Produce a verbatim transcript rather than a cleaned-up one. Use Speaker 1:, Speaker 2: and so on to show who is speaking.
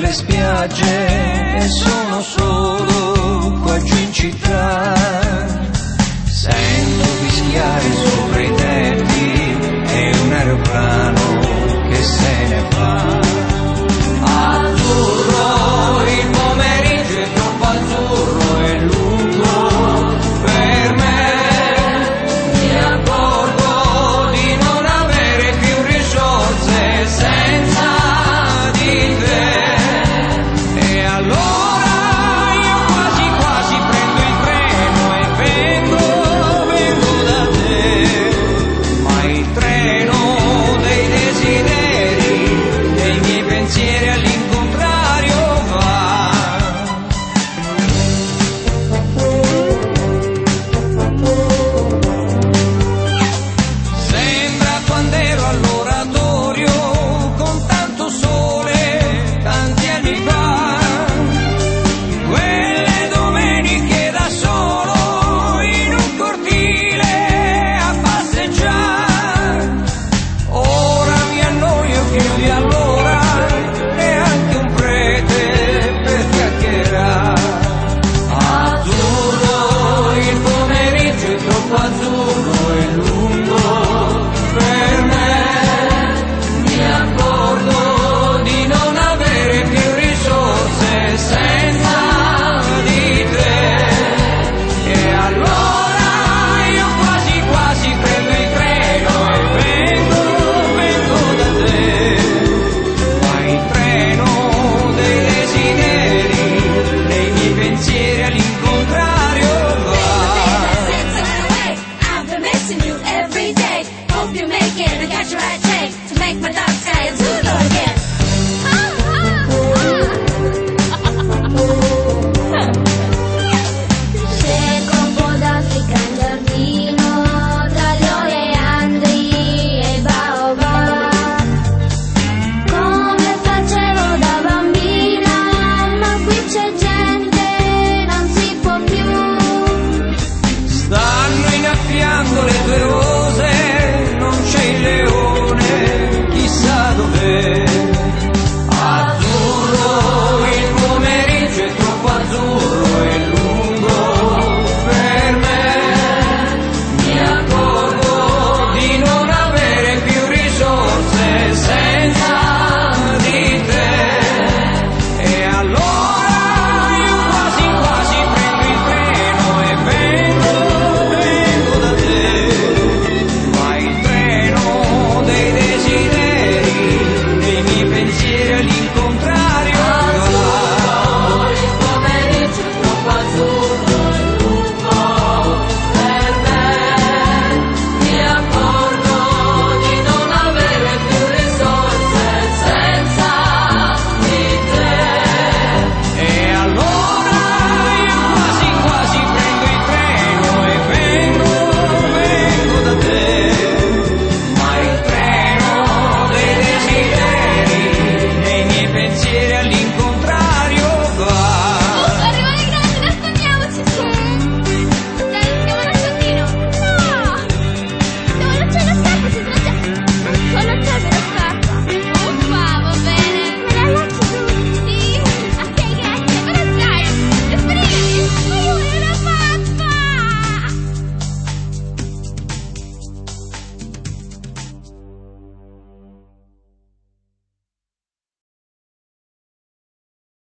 Speaker 1: le spiagge e sono solo qua giù in città. Sento fischiare sopra i tetti e un aeroplano che se ne va. Azzurro, il pomeriggio è troppo azzurro e lungo per me. Mi accorgo di non avere più risorse senza di te. E allora io quasi quasi prendo il treno e vengo, vengo da te. Ma il treno dei desideri, dei miei pensieri all'incontrario va. Sembra quando ero all'oratorio con tanto sole, tanti anni fa. Quelle domeniche da solo in un cortile a passeggiare. Ora mi annoio più di allora, neanche un prete per chiacchierare. Azzurro, il pomeriggio è troppo azzurro e lungo per me. Mi accorgo di non avere più risorse senza di te. E allora io quasi quasi prendo il treno e vengo, vengo da te. Ma il treno dei desideri, dei miei pensieri all'incontrario va.
Speaker 2: I've been missing you every day. Hope you're making a catch right.